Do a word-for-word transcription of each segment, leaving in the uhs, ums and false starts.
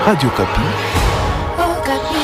Radio Kapi. Oh, Kapi.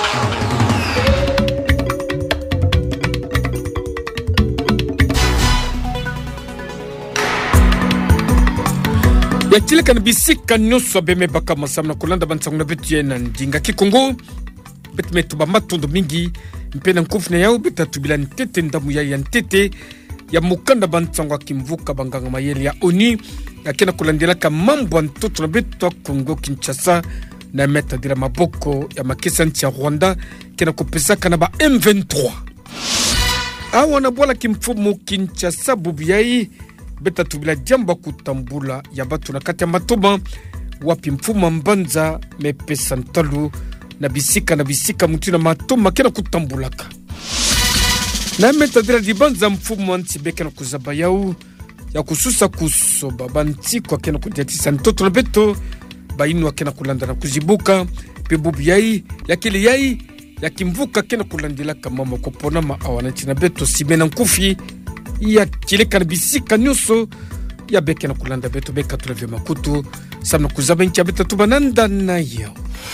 Yakile kan bisika nyoso beme baka masamna kolanda bantsanguna betu yena ndinga kikongo betmetu ba matondo mingi mpena nkufne yao betatubila ntete ndamu ya ya ntete ya mukanda bantsangwa kimvuka banganga mayeli ya oni yakena kulandela ka mambo ntoto na betu Kongo Kinshasa na meta dira maboko ya makesa nchi ya Rwanda kena kupesaka na ba M vingt-trois awa na bola kimfumu Kinshasa bubiyai beta tubila jamba kutambula ya batu na kati ya matoba wapi mfuma mbanza mepesa ntalu na bisika na bisika mutu na matoma kena kutambulaka na meta dira dibanza mfumu antibeke na kuzaba yau ya kususa kusoba banti kwa kena kudiatisa ntoto na beto bainu wa kena kulanda na kuzibuka pebubu yai ya kili yai ya kimvuka kena kulandila kamama kupona maawana china beto simena nkufi ya kileka na bisika nyuso ya beke na kulanda beto beka tulevya makutu samna kuzaba nchi ya beta tubananda na yao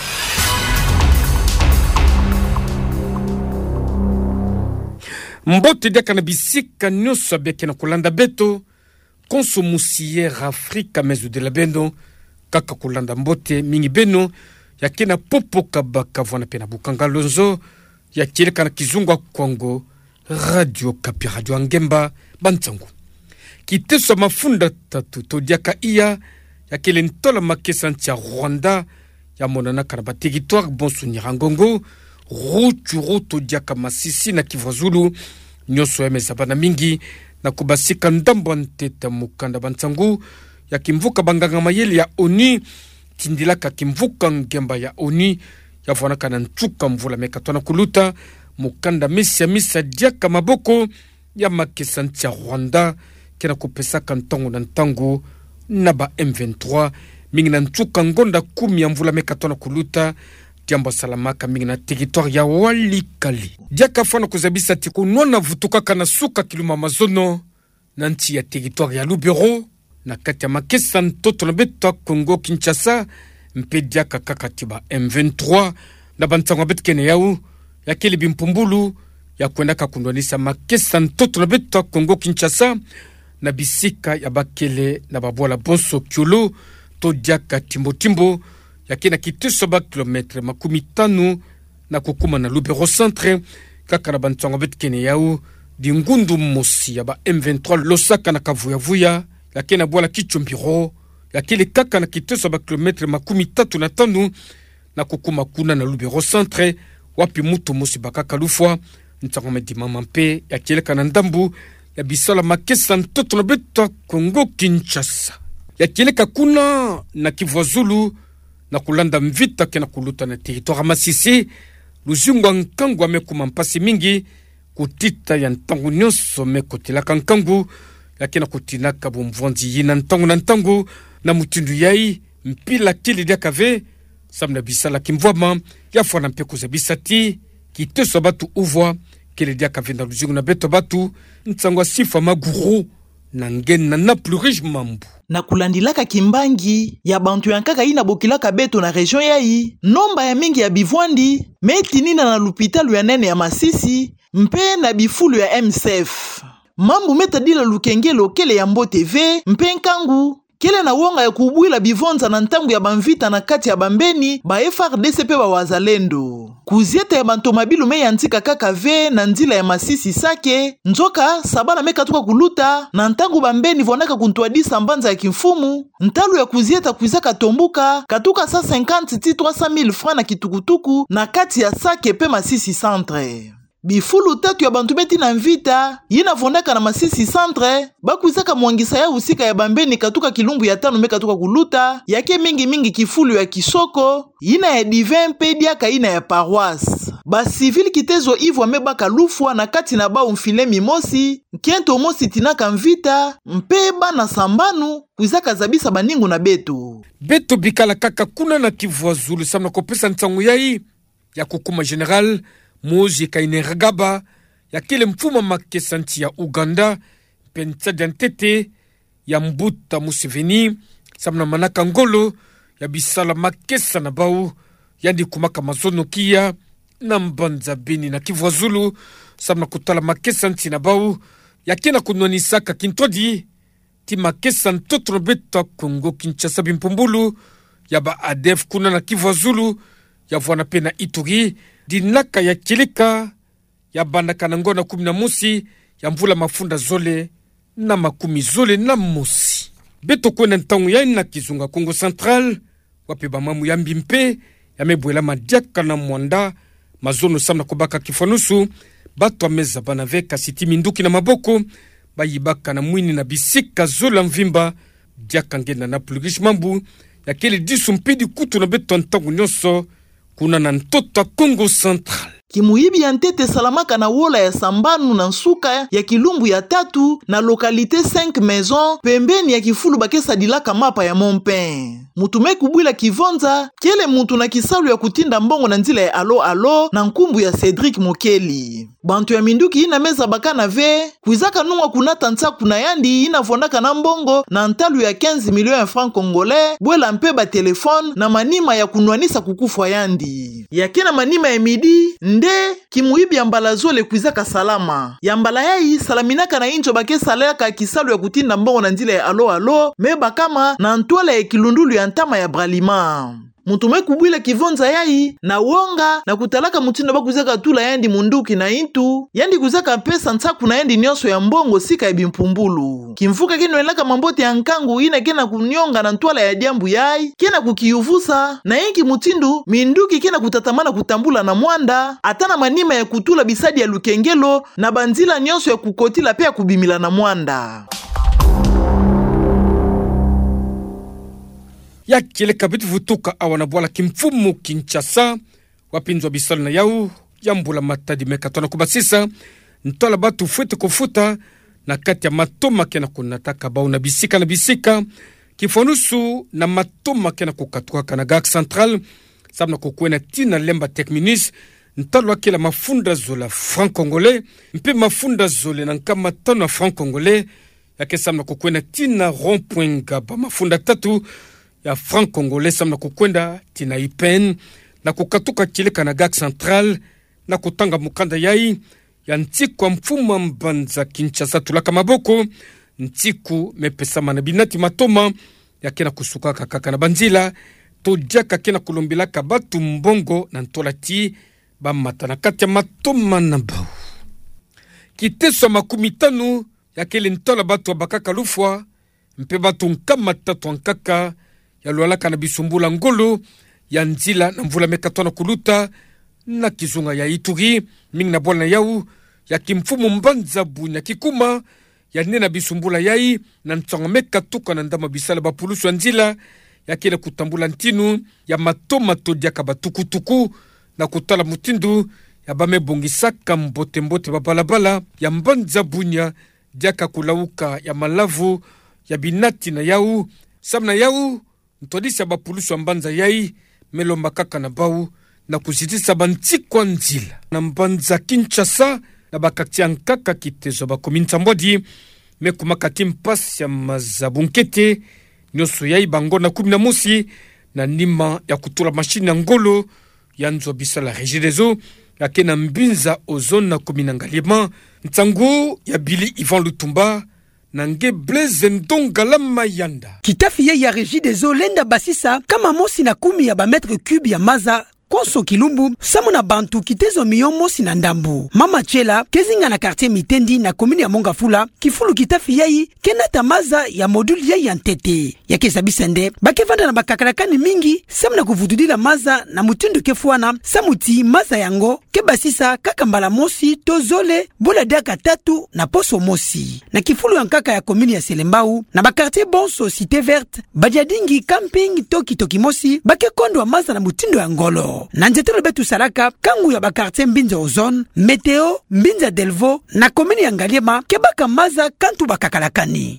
mbote deka na bisika nyuso beke na kulanda beto konsomusiere Afrika mezu de la beno kaka kulanda mbote mingi beno ya kena popo kabaka vwana pena bukanga lonzo ya kileka na kizungwa Kongo Radio Kapi Radio Angemba Bantsangu kiteso mafunda tatu todiaka iya ya kile ntola makesa nchi ya Rwanda ya monana kana ba territoire bonsu nyirangongo ruchuru todiaka Masisi na Kivazulu nyoso ya mezabana mingi na kubasika ndambo nteta mukanda Bantsangu ya kimvuka banganga mayeli ya oni tindilaka kimvuka ngemba ya oni ya vwana kana nchuka mvula mekatwana kuluta mukanda misia misa diaka maboko ya makesa nchi ya Rwanda kena kupesaka ntongo na ntango na ba M vingt-trois mingi na nchuka ngonda kumi ya mvula mekatwana kuluta diamba salamaka mingi na territoire ya Walikali diaka fwana kuzabisa tiku nwana vutuka kana suka kiluma mazono na nchi ya territoire ya Lubero na kati ya makesa ntoto na beto Kongo Kinshasa mpe diaka kakati ba M vingt-trois na bantangwa betu kene yau ya kele bimpumbulu ya kwenda kakundwanisa makesa ntoto na beto Kongo Kinshasa na bisika ya bakele na babola bonso kyolo to diaka timbo timbo ya kena kiteso ba kilometre makumi tano na kukuma na Lubero centre kaka na bantangwa betu kene yau di ngundu mosi ya ba M vingt-trois losaka na kavuya vuya ya kena bola kichombiro ya kele kaka na kiteso ba kilometre makumi tatu na tano na kukuma kuna na Lubero centre wapi mutu musi bakaka lufwa ntangome di mama mpe ya kieleka na ndambu ya bisala makesa ntoto na beto Kongo Kinshasa ya kieleka kuna na Kivazulu na kulanda mvita kena kuluta na territoire Masisi luzungwa nkangu amekuma mpasi mingi kutita ya ntangu nyoso mekotelaka nkangu ya kena kutinaka bumvonzi yina ntangu na ntangu na mutindu yai mpila kili dia kave samna bisala kimvwama ya fwana mpe kuzabisa ti kiteso batu uvwa kele dia kavenda luzungu na beto batu ntangwa sifa maguru na ngeni na naplurij mambu na kulandilaka kimbangi ya bantu yankaka ina bokilaka beto na region yai nomba ya mingi ya bivwandi metinina na lupitalu ya nene ya Masisi mpe na bifulu ya M S F mambu metadila lukengelo kele ya Mbo T V mpe nkangu kele na wonga ya kubuila bivonza na ntangu ya banvita na kati ya bambeni ba F R D C P ba wazalendo kuzieta ya bantomabilu me ya ntika kaka ve na nzila ya Masisi sake nzoka sabana meka tuka kuluta na ntangu bambeni vonaka kuntuadisa mbanza ya kimfumu ntalu ya kuzieta kuizaka tombuka katuka sa cinquante ti trois cent mille francs na kitukutuku na kati ya sake pe Masisi centre bifulu tatu ya bantu beti na mvita yina vondaka na Masisi centre bakuizaka mwangisa ya usika ya bambeni katuka kilumbu ya tano meka tuka kuluta yake mingi mingi kifulu ya kisoko yina ya divin pedia ka yina ya paroisse ba civil kitezo ivo amebaka lufwa na kati na ba umfile mimosi kiento mosi tinaka mvita mpeba na sambanu kuizaka zabisa baningu na beto beto bikala kaka kuna na Kivazulu samna kopesa ntangu yai ya kukuma general Moji Kaineragaba ya kile mfuma makesa nchi ya Uganda pencha jantete ya Mbuta Museveni samna manaka ngolo ya bisala makesa na bau yandi kumaka mazono kia na mbanza bini na Kivu Zulu samna kutala makesa nti na bau yakena kunonisaka kintodi ti makesa ntotro beta Kongo Kinshasa bimpumbulu ya ba A D F kuna na Kivu Zulu ya vwana pena Ituri dinaka ya kilika ya bandaka na ngona kumi na musi ya mvula mafunda zole na makumi zole na musi beto kwena ntangu ya ina kizunga Kongo Central wape ba mamu ya mbimpe ya mebwela madiaka na mwanda mazono samna kubaka kifanusu bato ameza bana veka siti minduki na maboko bayibaka na mwini na bisika zola mvimba diaka ngena na plugish mambu ya kele disu mpidi kutu na beto ntangu nyoso kuna na ntota Kongo Central. Kimuibi ya ntete salamaka na wola ya Sambanu na nsuka ya Kilumbu ya tatu na lokalite cinq maisons pembeni ya Kifulu bakesa dilaka mapa ya Montpen. Mutume kubwila Kivonza kele mutu na kisalu ya kutinda mbongo na nzila ya alo alo na nkumbu ya Cedric Mokeli. Bantu ya minduki ina meza baka na ve kuizaka nungwa kunata nsa kuna yandi ina fondaka na mbongo na ntalu ya quinze millions ya francs congolais bwela mpeba telefone na manima ya kunwanisa kukufwa yandi. Yakena manima ya midi nde kimuibi ya mbala zole kuizaka salama. Ya mbala yai salaminaka na injo bake salaka kisalu ya kutinda mbongo na nzila ya alo alo meba kama na ntwala ya kilundulu ya ntama ya bralima. Mutume kubwile Kivonza yai na wonga na kutalaka mutindo bakuzaka tula yandi munduki na intu yandi kuzaka pesa nsaku na yandi nyoso ya mbongo sika ya bimpumbulu. Kimfuka kino elaka mambote ya nkangu ina kena kunyonga na ntwala ya diambu yai kena kukiyuvusa na inki mutindu minduki kena kutatamana kutambula na mwanda atana manima ya kutula bisadi ya lukengelo na banzila nyoso ya kukotila pia kubimila na mwanda. Ya kile kabitu vutuka awana bwala kimfumu Kinshasa wapinzwa bisala na yau yambula matadi mekatona kubasisa ntola batu fuete kufuta na kati ya matoma kena kunataka bau na bisika na bisika kifonusu na matoma kena kukatuka na Gak Central sabna kukwena tina lemba tekminis ntola kila mafunda zola franc congolais mpe mafunda zole na nkama tano franc congolais yake sabna kukwena tina rond-point Gaba mafunda tatu ya franc congolais samna kukwenda tina ipen na kukatuka kileka na Gak Central na kutanga mukanda yai ya ntiku wa mfuma mbanza Kinshasa tulaka maboko ntiku mepesama na binati matoma ya kena kusuka kakaka na banzila tojaka kena kulombilaka batu mbongo na ntola ti ba mata na kati ya matoma na bau kiteso makumi tano ya kele ntola batu wa bakaka lufwa mpe batu nkama tatu nkaka ya lualaka na bisumbula ngolo ya nzila na mvula mekatona kuluta na kizunga ya Ituri mingi na bwana yau ya kimfumu mbanza bunya kikuma ya nena bisumbula yai na ntsonga mekatuka na ndama bisala bapulusu ya nzila ya kile kutambula ntinu ya matoma todiaka batukutuku na kutala mutindu ya bame bongisaka mbote mbote babalabala ya mbanza bunya diaka kulauka ya malavu ya binati na yau samna yau ntodisa bapulusu mbanza yai melomba kaka na bau na kuzitisa bantikwa nzila na mbanza Kinshasa na bakatia nkaka kitezo bakominza mbodi mekumakati mpasi ya mazabunkete nyoso yai bango na kumi na musi na nima ya kutula mashini ya ngolo ya nzo bisala Régie des Eaux ya kena mbinza ozone na komina Ngaliema ntangu ya Bili Ivan Lutumba nange Blaise Ndonga la Mayanda. Kitafi ye ya Régie des Eaux lenda basisa kama mosi na kumi ya ba mètre cube ya maza Konso Kilumbu samu na bantu kitezo miyomosi na ndambu Mama Chela kezinga na quartier Mitendi na komini ya Mongafula kifulu kitafi yai kena tamaza ya module yai ya ntete yake sabisende bakevanda na bakakarakani mingi samu na kuvududila maza na mutindu kefuana samuti maza yango kebasisa kaka mbala mosi tozole bula daka tatu na poso mosi na kifulu ya nkaka ya komini ya Selembau na bakartier Bonso Cité Verte badiadingi camping toki toki mosi bake kondo wa maza na mutindo ya ngolo na nzetelo betu saraka kangu ya bakartier Mbinza Ozone Meteo Mbinza Delvo na komini ya Ngaliema kebaka maza kantu bakakalakani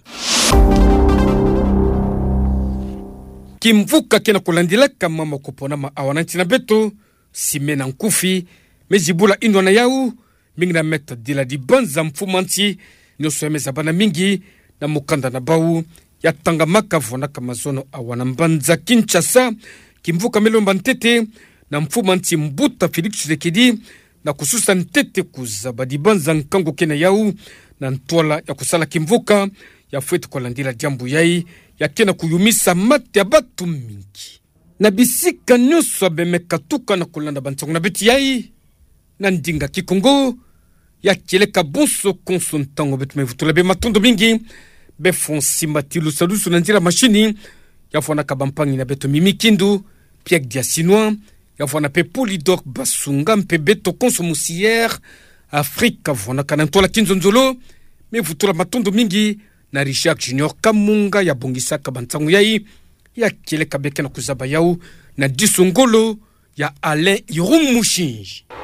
kimvuka kena kulandilaka mama kupona ma awananti na beto simena nkufi mejibula indwa na yau mingi na meta dila di banza mfumanti nyoso ya meza bana mingi na mukanda na bau ya Tangamaka vonaka mazono awana mbanza Kinshasa kimvuka melomba ntete na mfuma nti mbuta Felix Tshisekedi na kususa ntete kuzabadi banza nkango kena yau na ntwala ya kusala kimvuka ya fwetu kwa landila jambu yai ya kena kuyumisa mate ya batu mingi na bisika nyuso bemekatuka na kulanda bantangu na beti yai na ndinga kikongo ya keleka buso konso ntango betu mevutula be matondo mingi befonsi matilu salusu na njira mashini ya fwana kabampangi na beto mimikindu Pierre Diasinois ya fwana pe Polydor Basunga mpe beto konso musière Afrika vona kanantola kinzonzolo mevutula matondo mingi na Richard Junior Kamunga ya bongisaka bantangu yai ya keleka beke na kuzaba yau na disongolo ya Alain Irumushi.